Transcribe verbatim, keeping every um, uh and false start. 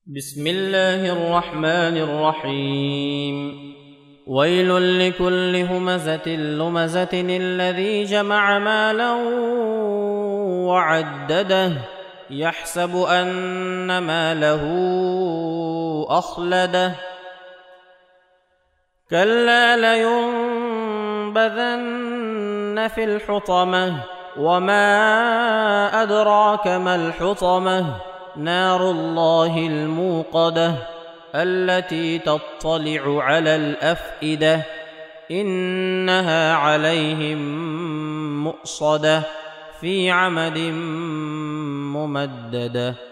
بسم الله الرحمن الرحيم ويل لكل همزة لمزة الذي جمع مالا وعدده يحسب أن ماله أخلده كلا لينبذن في الحطمة وما أدراك ما الحطمة نار الله الموقدة التي تطلع على الأفئدة إنها عليهم مؤصدة في عمد ممددة.